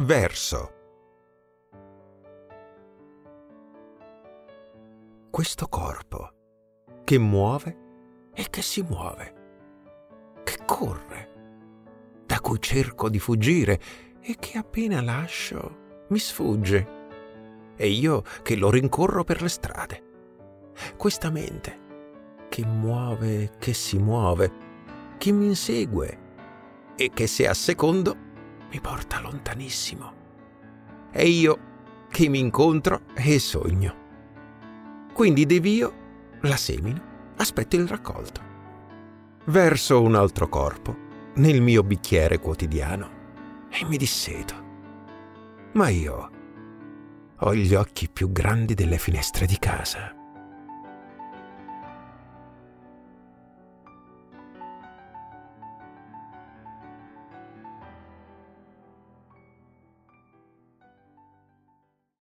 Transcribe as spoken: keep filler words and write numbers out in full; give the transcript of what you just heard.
Verso. Questo corpo che muove e che si muove, che corre, da cui cerco di fuggire e che appena lascio mi sfugge, e io che lo rincorro per le strade. Questa mente che muove, che si muove, che mi insegue e che se assecondo mi porta lontanissimo. E io che mi incontro e sogno. Quindi devio, la semino, aspetto il raccolto. Verso un altro corpo nel mio bicchiere quotidiano e mi disseto. Ma io ho gli occhi più grandi delle finestre di casa.